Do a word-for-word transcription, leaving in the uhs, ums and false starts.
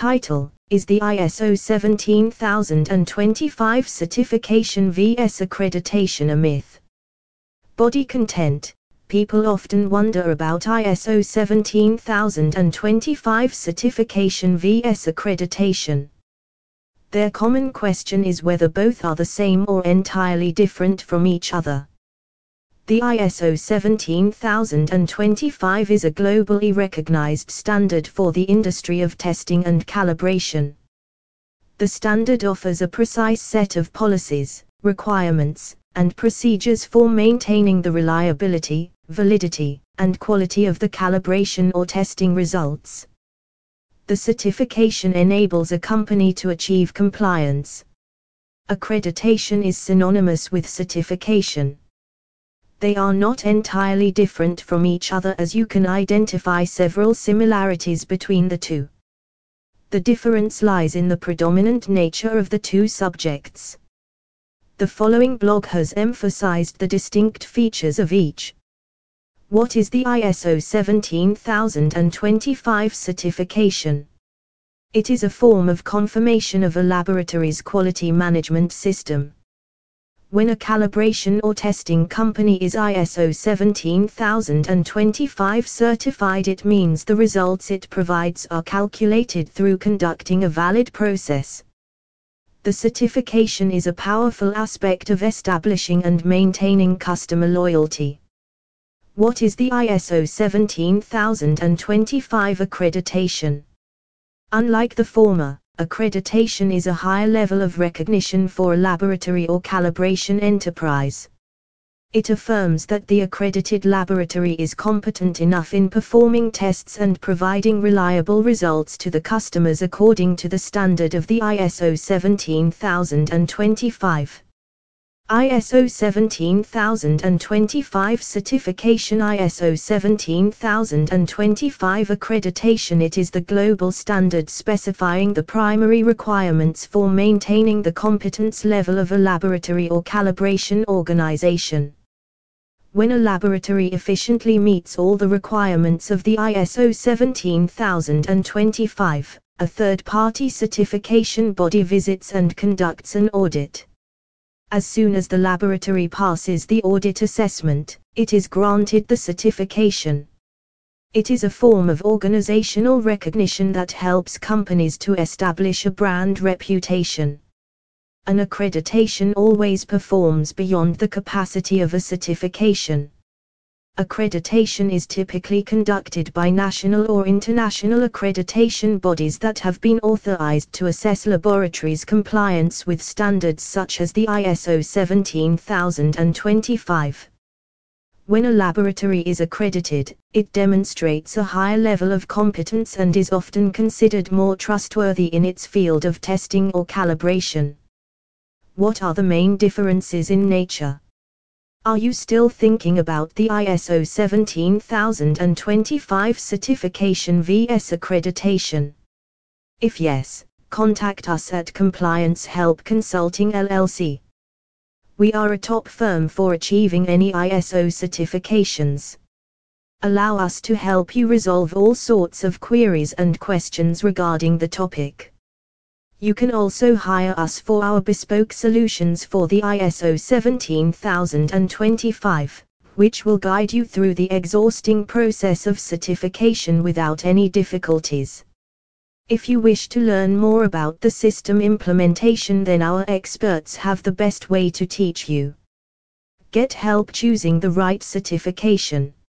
Title: Is the I S O seventeen thousand twenty-five certification versus accreditation a myth? Body content: people often wonder about I S O seventeen thousand twenty-five certification versus accreditation. Their common question is whether both are the same or entirely different from each other. The I S O seventeen thousand twenty-five is a globally recognized standard for the industry of testing and calibration. The standard offers a precise set of policies, requirements, and procedures for maintaining the reliability, validity, and quality of the calibration or testing results. The certification enables a company to achieve compliance. Accreditation is synonymous with certification. They are not entirely different from each other, as you can identify several similarities between the two. The difference lies in the predominant nature of the two subjects. The following blog has emphasized the distinct features of each. What is the I S O seventeen thousand twenty-five certification? It is a form of confirmation of a laboratory's quality management system. When a calibration or testing company is I S O seventeen thousand twenty-five certified, it means the results it provides are calculated through conducting a valid process. The certification is a powerful aspect of establishing and maintaining customer loyalty. What is the I S O seventeen thousand twenty-five accreditation? Unlike the former, accreditation is a higher level of recognition for a laboratory or calibration enterprise. It affirms that the accredited laboratory is competent enough in performing tests and providing reliable results to the customers according to the standard of the I S O seventeen thousand twenty-five. I S O seventeen thousand twenty-five certification. I S O seventeen thousand twenty-five accreditation. It is the global standard specifying the primary requirements for maintaining the competence level of a laboratory or calibration organization. When a laboratory efficiently meets all the requirements of the I S O seventeen thousand twenty-five, a third-party certification body visits and conducts an audit. As soon as the laboratory passes the audit assessment, it is granted the certification. It is a form of organizational recognition that helps companies to establish a brand reputation. An accreditation always performs beyond the capacity of a certification. Accreditation is typically conducted by national or international accreditation bodies that have been authorized to assess laboratories' compliance with standards such as the I S O seventeen thousand twenty-five. When a laboratory is accredited, it demonstrates a higher level of competence and is often considered more trustworthy in its field of testing or calibration. What are the main differences in nature? Are you still thinking about the I S O seventeen thousand twenty-five certification versus accreditation? If yes, contact us at Compliance Help Consulting L L C. We are a top firm for achieving any I S O certifications. Allow us to help you resolve all sorts of queries and questions regarding the topic. You can also hire us for our bespoke solutions for the I S O seventeen thousand twenty-five, which will guide you through the exhausting process of certification without any difficulties. If you wish to learn more about the system implementation, then our experts have the best way to teach you. Get help choosing the right certification.